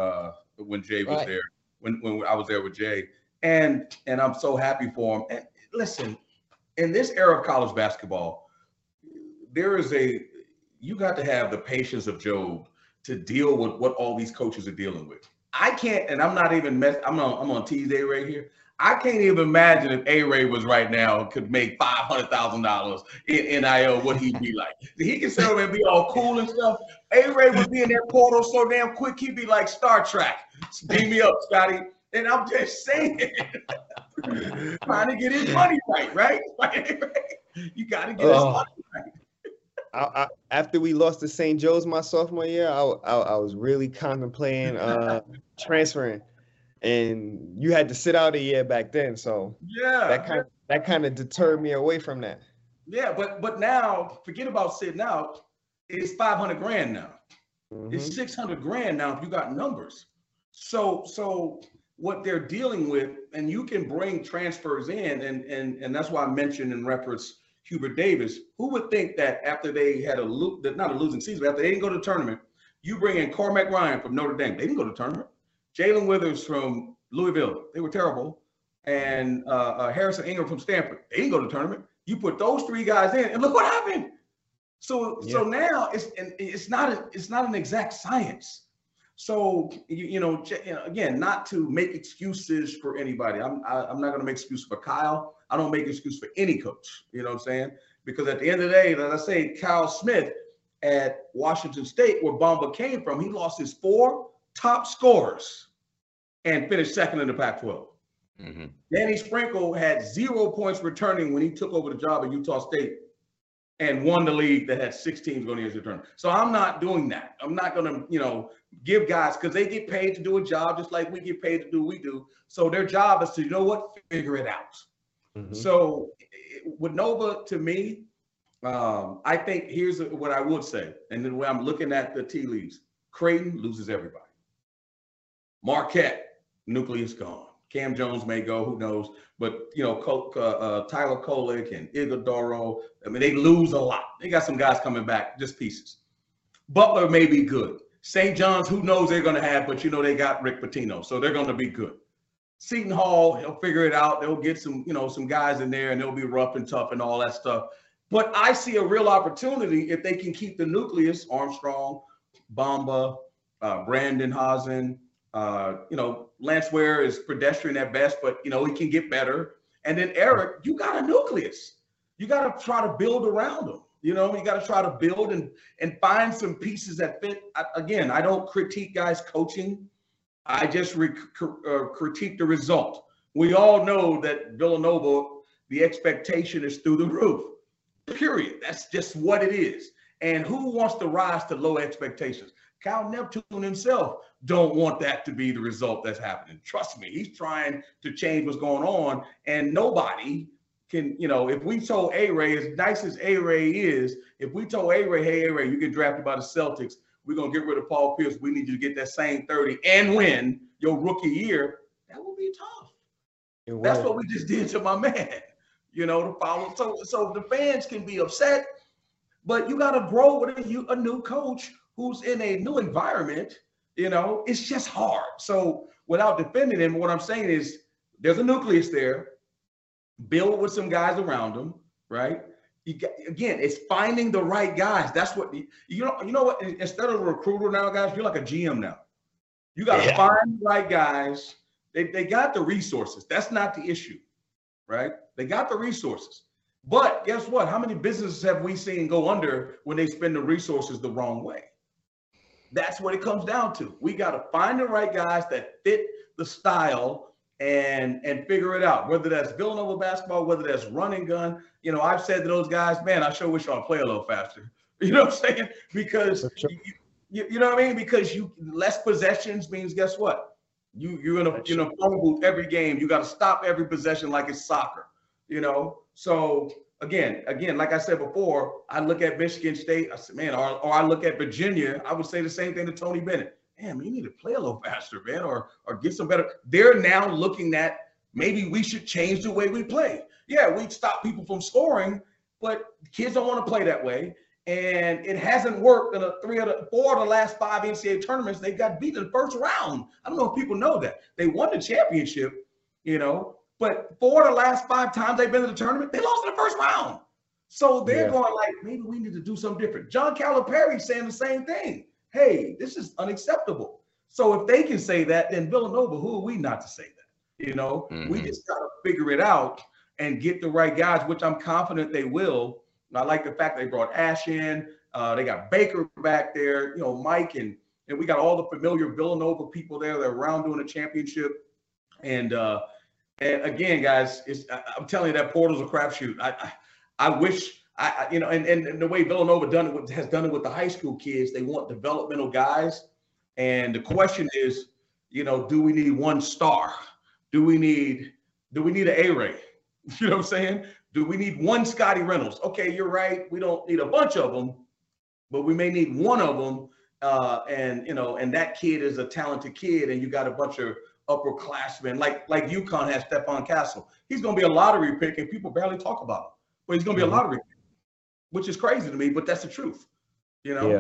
B: when Jay was there, when I was there with Jay. And I'm so happy for him. And listen, in this era of college basketball, you got to have the patience of Job to deal with what all these coaches are dealing with. I can't, and I'm not even I'm on tease A-Ray here. I can't even imagine if A-Ray was right now could make $500,000 in NIL, what he'd be like. He can sit over and be all cool and stuff. A-Ray would be in that portal so damn quick, he'd be like Star Trek. Beam me up, Scotty. And I'm just saying, trying to get his money right? You got to get his money right.
C: After we lost to St. Joe's my sophomore year, I was really contemplating transferring, and you had to sit out a year back then, so that kind of deterred me away from that.
B: Yeah, but now forget about sitting out. It's $500,000 now. Mm-hmm. It's $600,000 now if you got numbers. So what they're dealing with, and you can bring transfers in, and that's why I mentioned in reference Hubert Davis. Who would think that after they had not a losing season, but after they didn't go to the tournament, you bring in Cormac Ryan from Notre Dame. They didn't go to the tournament. Jalen Withers from Louisville. They were terrible. And Harrison Ingram from Stanford. They didn't go to the tournament. You put those 3 guys in, and look what happened. So now it's not an exact science. So again, not to make excuses for anybody. I'm not going to make excuses for Kyle. I don't make excuses for any coach. You know what I'm saying? Because at the end of the day, as I say, Kyle Smith at Washington State, where Bamba came from, he lost his 4 top scorers and finished second in the Pac-12. Mm-hmm. Danny Sprinkle had 0 points returning when he took over the job at Utah State and won the league that had 6 teams going against the tournament. So I'm not doing that. I'm not going to, give guys, because they get paid to do a job just like we get paid to do what we do. So their job is to, figure it out. Mm-hmm. So with Nova, to me, I think here's what I would say. And then when I'm looking at the tea leaves, Creighton loses everybody. Marquette, nucleus gone. Cam Jones may go, who knows? But, Tyler Kolek and Iguodaro, they lose a lot. They got some guys coming back, just pieces. Butler may be good. St. John's, who knows they're going to have, but, they got Rick Pitino, so they're going to be good. Seton Hall, he'll figure it out. They'll get some guys in there, and they'll be rough and tough and all that stuff. But I see a real opportunity if they can keep the nucleus, Armstrong, Bamba, Brandon Hazen, Lance Ware is pedestrian at best, but, he can get better. And then Eric, you got a nucleus. You got to try to build around him. You know, you got to try to build and find some pieces that fit. Again, I don't critique guys' coaching. I just critique the result. We all know that Villanova, the expectation is through the roof. Period. That's just what it is. And who wants to rise to low expectations? Cal Neptune himself don't want that to be the result that's happening. Trust me, he's trying to change what's going on. And nobody can, you know, if we told A-Ray, as nice as A-Ray is, if we told A-Ray, hey, A-Ray, you get drafted by the Celtics, we're going to get rid of Paul Pierce, we need you to get that same 30 and win your rookie year, that would be tough. That's what we just did to my man, you know, to follow. So the fans can be upset, but you got to grow with a new coach who's in a new environment. You know, it's just hard. So without defending him, what I'm saying is there's a nucleus there. Build with some guys around them, right? Again, it's finding the right guys. That's what you know what? Instead of a recruiter now, guys, you're like a GM now. You got to find the right guys. They got the resources. That's not the issue, right? They got the resources. But guess what? How many businesses have we seen go under when they spend the resources the wrong way? That's what it comes down to. We got to find the right guys that fit the style and figure it out, whether that's Villanova basketball, whether that's run and gun. You know, I've said to those guys, man, I sure wish y'all play a little faster. You know what I'm saying? Because you know what I mean? Because less possessions means guess what? You're in a phone booth every game. You got to stop every possession like it's soccer. You know, so again, like I said before, I look at Michigan State. I said, man, or I look at Virginia. I would say the same thing to Tony Bennett. Man, you need to play a little faster, man, or get some better. They're now looking at maybe we should change the way we play. Yeah, we stop people from scoring, but kids don't want to play that way. And it hasn't worked in 4 of the last 5 NCAA tournaments. They got beat in the first round. I don't know if people know that. They won the championship, you know, but 4 of the last 5 times they've been to the tournament, they lost in the first round. So they're going like, maybe we need to do something different. John Calipari saying the same thing. Hey, this is unacceptable. So if they can say that, then Villanova, who are we not to say that? You know, we just got to figure it out and get the right guys, which I'm confident they will. And I like the fact they brought Ash in. They got Baker back there, you know, Mike, and we got all the familiar Villanova people there that are around doing a championship. And again, guys, I'm telling you that portal's a crapshoot. I wish. You know, and the way Villanova has done it with the high school kids, they want developmental guys. And the question is, you know, do we need one star? Do we need an A-Ray? You know what I'm saying? Do we need one Scotty Reynolds? Okay, you're right. We don't need a bunch of them, but we may need one of them. And, you know, and that kid is a talented kid, and you got a bunch of upperclassmen like UConn has Stephon Castle. He's going to be a lottery pick, and people barely talk about him, but he's going to be a lottery pick. Which is crazy to me, but that's the truth, you know?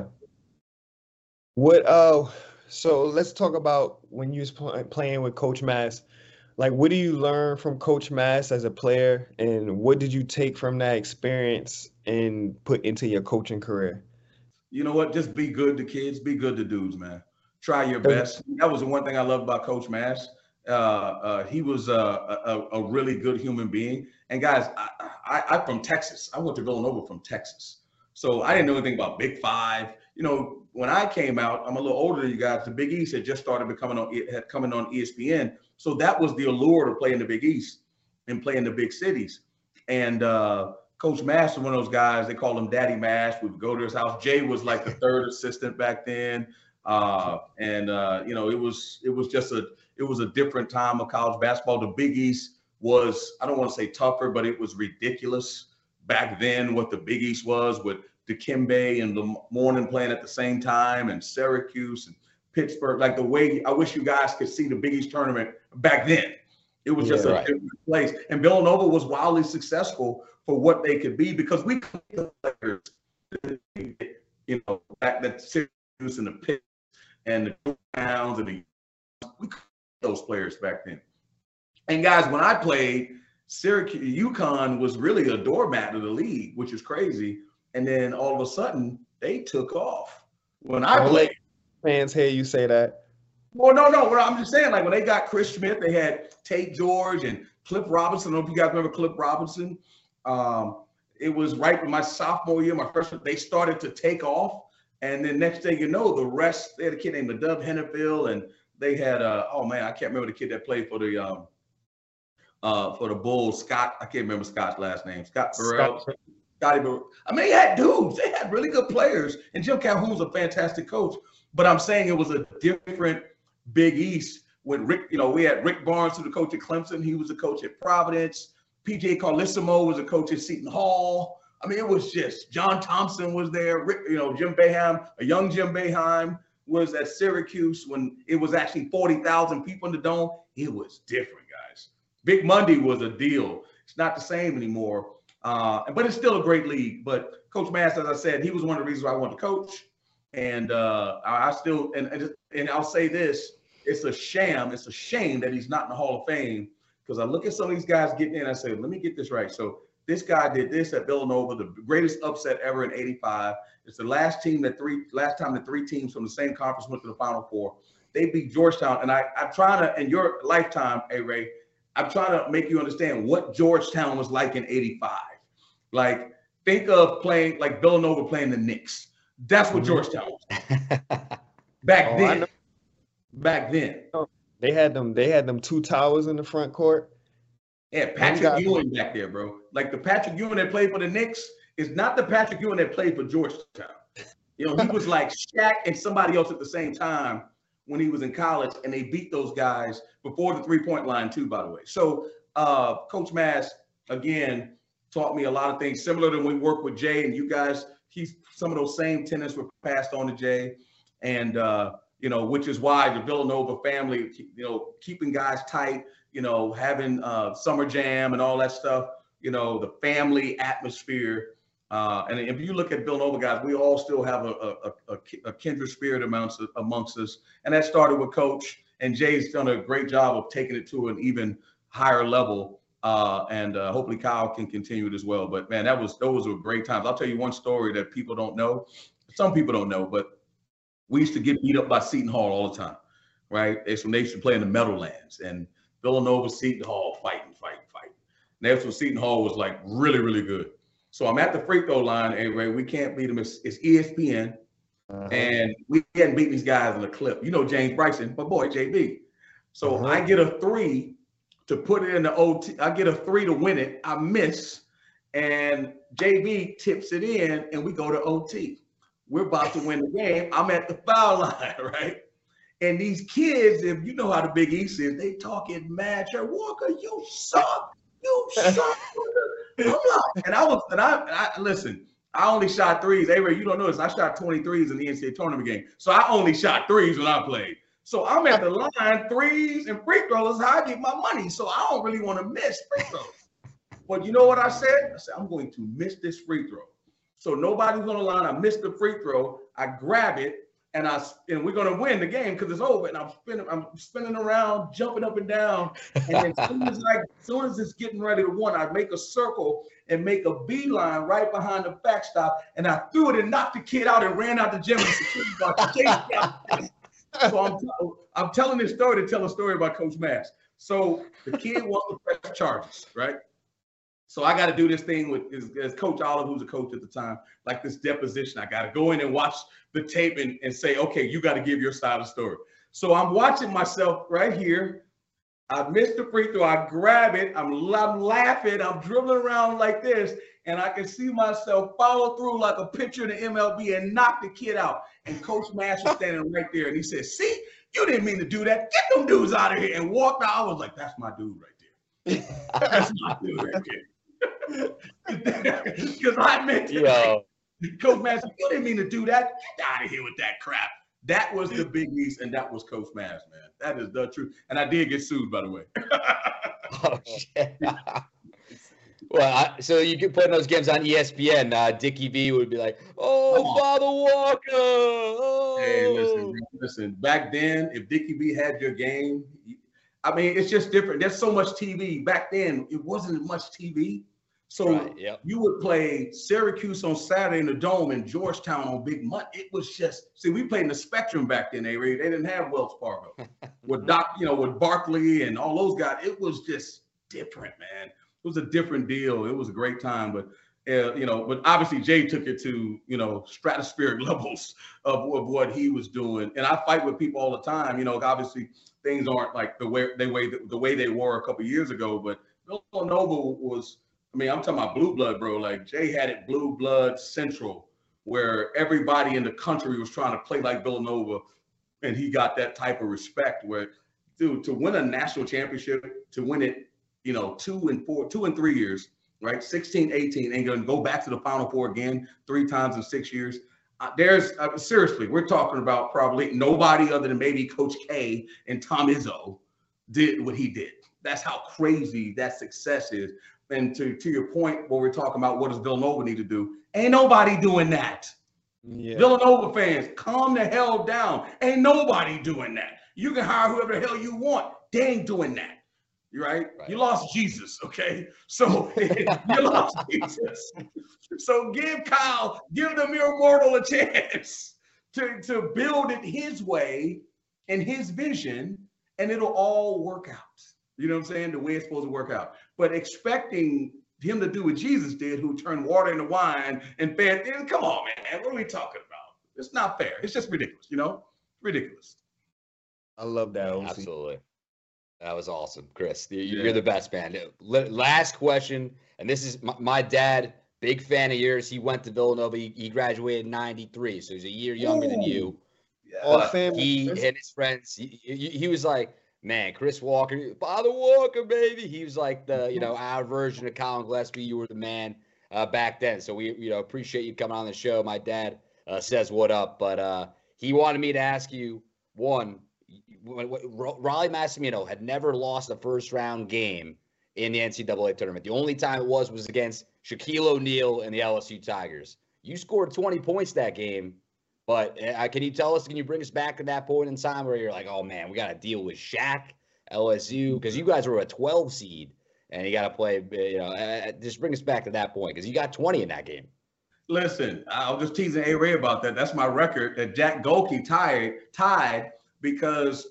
C: Yeah. So let's talk about when you was playing with Coach Mass. Like, what do you learn from Coach Mass as a player, and what did you take from that experience and put into your coaching career?
B: You know what? Just be good to kids. Be good to dudes, man. Try your best. That was the one thing I loved about Coach Mass. He was a really good human being. And guys, I'm from Texas. I went to Villanova from Texas. So I didn't know anything about Big Five. You know, when I came out, I'm a little older than you guys. The Big East had just started coming on ESPN. So that was the allure to play in the Big East and play in the big cities. And Coach Mass was one of those guys. They called him Daddy Mass. We'd go to his house. Jay was like the third assistant back then. You know, it was a different time of college basketball. The Big East was, I don't want to say tougher, but it was ridiculous back then what the Big East was, with Dikembe and the Morning playing at the same time, and Syracuse and Pittsburgh. Like, the way I wish you guys could see the Big East tournament back then. It was just a different place. And Villanova was wildly successful for what they could be, because we could get the players, you know, that Syracuse and the Pitt and the Browns and we could get those players back then. And guys, when I played, Syracuse, UConn was really a doormat of the league, which is crazy. And then all of a sudden, they took off. When I played,
C: fans hear you say that.
B: Well, no. I'm just saying, like, when they got Chris Smith, they had Tate George and Cliff Robinson. I don't know if you guys remember Cliff Robinson. it was right in my sophomore year, my freshman, they started to take off. And then next thing you know, the rest, they had a kid named Dub Hennefield, and they had, oh man, I can't remember the kid that played for the Bulls, Scott. I can't remember Scott's last name. Scotty Burrell. I mean, they had dudes. They had really good players. And Jim Calhoun's a fantastic coach. But I'm saying it was a different Big East when Rick, we had Rick Barnes, who's the coach at Clemson. He was a coach at Providence. P.J. Carlissimo was a coach at Seton Hall. I mean, it was just John Thompson was there. Rick, Jim Boeheim, a young Jim Boeheim was at Syracuse when it was actually 40,000 people in the dome. It was different, guys. Big Monday was a deal. It's not the same anymore, but it's still a great league. But Coach Mass, as I said, he was one of the reasons why I wanted to coach. And I still, and I'll say this, it's a sham. It's a shame that he's not in the Hall of Fame, because I look at some of these guys getting in and I say, let me get this right. So this guy did this at Villanova, the greatest upset ever in '85. It's the last time that three teams from the same conference went to the Final Four. They beat Georgetown. And I'm trying to, in your lifetime, Ray, I'm trying to make you understand what Georgetown was like in '85. Like, think of playing like Villanova playing the Knicks. That's what Georgetown was. Back then.
C: They had them two towers in the front court.
B: Yeah, Patrick Ewing back there, bro. Like, the Patrick Ewing that played for the Knicks is not the Patrick Ewing that played for Georgetown. He was like Shaq and somebody else at the same time when he was in college, and they beat those guys before the three-point line too, by the way. So Coach Mass, again, taught me a lot of things similar to when we worked with Jay and you guys. Some of those same tenets were passed on to Jay, and which is why the Villanova family, keeping guys tight, having summer jam and all that stuff, the family atmosphere. And if you look at Villanova guys, we all still have a kindred spirit amongst us. And that started with Coach, and Jay's done a great job of taking it to an even higher level. And hopefully Kyle can continue it as well. But man, those were great times. I'll tell you one story that people don't know. Some people don't know, but we used to get beat up by Seton Hall all the time, right? It's when they used to play in the Meadowlands, and Villanova, Seton Hall, fighting. And that's when Seton Hall was like really, really good. So I'm at the free throw line, Ray. We can't beat them. It's ESPN. And we hadn't beat these guys in a clip. James Bryson, my boy, JB. So I get a three to put it in the OT. I get a three to win it. I miss. And JB tips it in, and we go to OT. We're about to win the game. I'm at the foul line, right? And these kids, if you know how the Big East is, they talking mad. Walker, you suck. You suck. Listen, I only shot threes. Ray, you don't know this. I shot 23s in the NCAA tournament game. So I only shot threes when I played. So I'm at the line, threes and free throws. How I get my money. So I don't really want to miss free throws. But you know what I said? I said, I'm going to miss this free throw. So nobody's on the line. I missed the free throw. I grab it, and we're going to win the game because it's over. And I'm spinning around, jumping up and down. And as soon as it's getting ready to win, I make a circle and make a beeline right behind the backstop. And I threw it and knocked the kid out and ran out the gym. So I'm telling this story to tell a story about Coach Mass. So the kid wants to press charges, right? So I got to do this thing with as Coach Olive, who's a coach at the time, like this deposition. I got to go in and watch the tape and say, okay, you got to give your side of the story. So I'm watching myself right here. I missed the free throw. I grab it. I'm laughing. I'm dribbling around like this. And I can see myself follow through like a pitcher in the MLB and knock the kid out. And Coach Mass was standing right there. And he said, see, you didn't mean to do that. Get them dudes out of here. And walked out. I was like, that's my dude right there. That's my dude right there. Because I meant to. Coach Mass, you didn't mean to do that. Get out of here with that crap. That was the Big East, and that was Coach Mass, man. That is the truth. And I did get sued, by the way.
A: Oh, shit. Well, so you could put those games on ESPN. Dickie V would be like, "Oh, Father Walker." Oh.
B: Hey, listen. Back then, if Dickie V had your game, I mean, it's just different. There's so much TV. Back then, it wasn't much TV. So you would play Syracuse on Saturday in the Dome and Georgetown on Big Monday. It was just, we played in the Spectrum back then, They didn't have Wells Fargo. With with Barkley and all those guys, it was just different, man. It was a different deal. It was a great time. But But obviously Jay took it to, stratospheric levels of what he was doing. And I fight with people all the time. Obviously things aren't like the way they were a couple of years ago. But Villanova was, I'm talking about blue blood, bro. Like Jay had it blue blood central, where everybody in the country was trying to play like Villanova, and he got that type of respect. Where, dude, to win a national championship, to win it, 2 and 3 years. Right, 16, 18, and going to go back to the Final Four again 3 times in 6 years. Seriously, we're talking about probably nobody other than maybe Coach K and Tom Izzo did what he did. That's how crazy that success is. And to your point, where we're talking about what does Villanova need to do? Ain't nobody doing that. Yeah. Villanova fans, calm the hell down. Ain't nobody doing that. You can hire whoever the hell you want. They ain't doing that. Right? You lost Jesus, okay? So you lost Jesus. So give the mere mortal a chance to build it his way and his vision, and it'll all work out. You know what I'm saying? The way it's supposed to work out. But expecting him to do what Jesus did, who turned water into wine and fed, come on, man. What are we talking about? It's not fair. It's just ridiculous, Ridiculous.
C: I love that. OC.
A: Absolutely. That was awesome, Chris. You're the best, man. Last question, and this is my dad, big fan of yours. He went to Villanova. He graduated in 93, so he's a year younger than you. Yeah. He and his friends, he was like, man, Chris Walker, Father Walker, baby. He was like our version of Colin Gillespie. You were the man back then. So we appreciate you coming on the show. My dad says what up, but he wanted me to ask you, one, Raleigh Massimino had never lost a first-round game in the NCAA tournament. The only time it was against Shaquille O'Neal and the LSU Tigers. You scored 20 points that game, but can you bring us back to that point in time where you're like, oh, man, we got to deal with Shaq, LSU, because you guys were a 12 seed, and you got to play, just bring us back to that point, because you got 20 in that game.
B: Listen, I was just teasing A-Ray about that. That's my record that Jack Golke tied because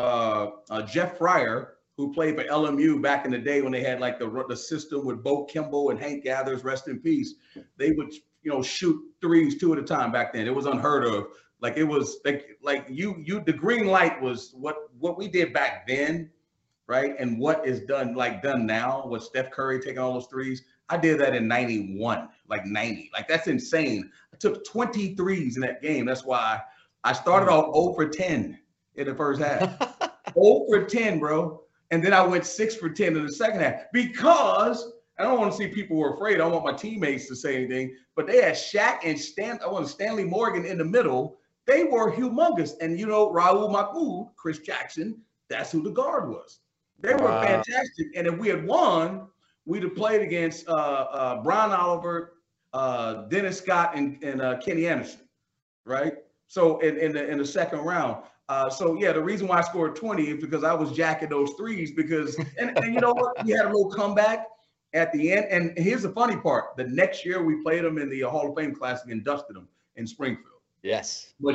B: Jeff Fryer, who played for LMU back in the day when they had like the system with Bo Kimball and Hank Gathers, rest in peace, they would shoot threes 2 at a time back then. It was unheard of. Like it was like the green light was what we did back then, right? And what is done now with Steph Curry taking all those threes. I did that in 91, like 90. Like that's insane. I took 20 threes in that game. That's why I started off 0 for 10 in the first half. 0 for 10, bro. And then I went 6 for 10 in the second half because I don't want to see people were afraid. I want my teammates to say anything, but they had Shaq and Stanley Morgan in the middle. They were humongous. And Raul Mahmoud, Chris Jackson, that's who the guard was. They were fantastic. And if we had won, we'd have played against Brian Oliver, Dennis Scott, and Kenny Anderson, right? So in the second round. The reason why I scored 20 is because I was jacking those threes and you know what? We had a little comeback at the end. And here's the funny part. The next year we played them in the Hall of Fame Classic and dusted them in Springfield.
A: Yes.
B: But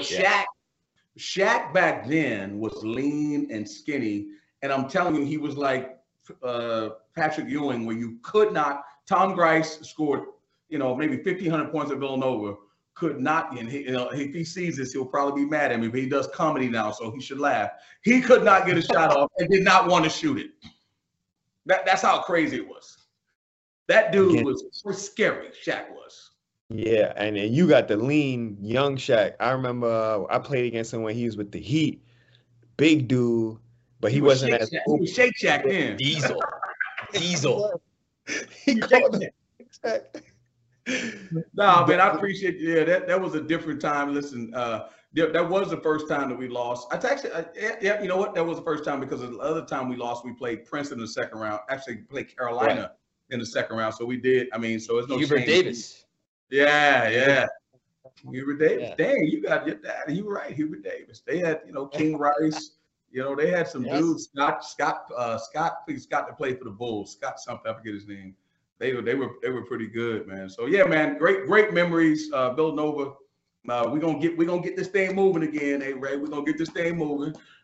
B: Shaq back then was lean and skinny. And I'm telling you, he was like Patrick Ewing, where you could not. Tom Grice scored, maybe 1,500 points at Villanova. Could not, and if he sees this, he'll probably be mad at me, but he does comedy now, so he should laugh. He could not get a shot off and did not want to shoot it. That's how crazy it was. That dude was scary, Shaq was.
C: Yeah, and then you got the lean young Shaq. I remember I played against him when he was with the Heat. Big dude, but he wasn't as
B: cool. He was Shake Shack then.
A: Diesel.
C: He called him Shaq.
B: No, man, I appreciate that was a different time. Listen, that was the first time that we lost. You know what? That was the first time because the other time we lost, we played Princeton in the second round. Actually, played Carolina in the second round. So we did. So it's no
A: Hubert Davis.
B: Yeah. Hubert Davis. Yeah. Dang, you got your dad. You were right, Hubert Davis. They had, King Rice. They had some dudes. Scott that played for the Bulls. Scott something. I forget his name. They were pretty good, man. So yeah, man, great memories. Villanova, we're gonna get this thing moving again, hey Ray. We're gonna get this thing moving.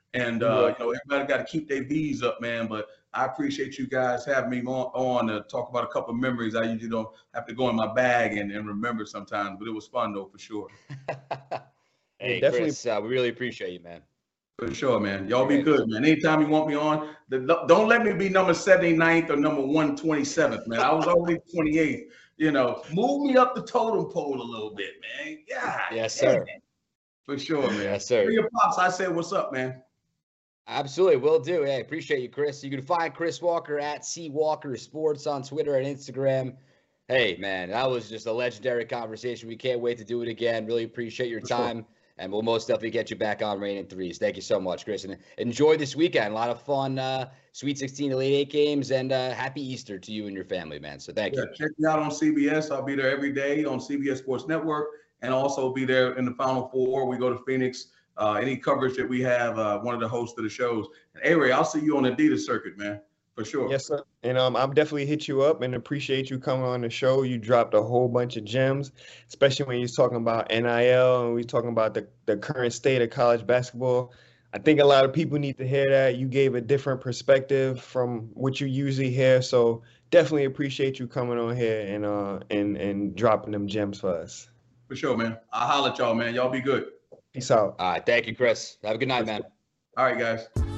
B: And everybody got to keep their V's up, man. But I appreciate you guys having me on to talk about a couple of memories. I usually don't have to go in my bag and remember sometimes, but it was fun though, for sure.
A: Hey, definitely. Chris, we really appreciate you, man.
B: For sure, man. Y'all be good, man. Anytime you want me on, don't let me be number 79th or number 127th, man. I was already 28th. Move me up the totem pole a little bit, man. Yeah.
A: Yes, sir.
B: Man. For sure, man.
A: Yes, sir.
B: For your pops, I said, what's up, man?
A: Absolutely, will do. Hey, appreciate you, Chris. You can find Chris Walker at C Walker Sports on Twitter and Instagram. Hey, man, that was just a legendary conversation. We can't wait to do it again. Really appreciate your time, and we'll most definitely get you back on Rain in Threes. Thank you so much, Chris, and enjoy this weekend. A lot of fun, Sweet 16 Elite Eight games, and happy Easter to you and your family, man. So thank you.
B: Check me out on CBS. I'll be there every day on CBS Sports Network, and also be there in the Final Four. We go to Phoenix. Any coverage that we have, one of the hosts of the shows. And A-Ray, I'll see you on the Adidas circuit, man, for sure.
C: Yes, sir. And I'll definitely hit you up and appreciate you coming on the show. You dropped a whole bunch of gems, especially when you're talking about NIL and we're talking about the current state of college basketball. I think a lot of people need to hear that. You gave a different perspective from what you usually hear. So definitely appreciate you coming on here and dropping them gems for us.
B: For sure, man. I'll holler at y'all, man. Y'all be good.
C: Peace out.
A: All right. Thank you, Chris. Have a good night, man.
B: All right, guys.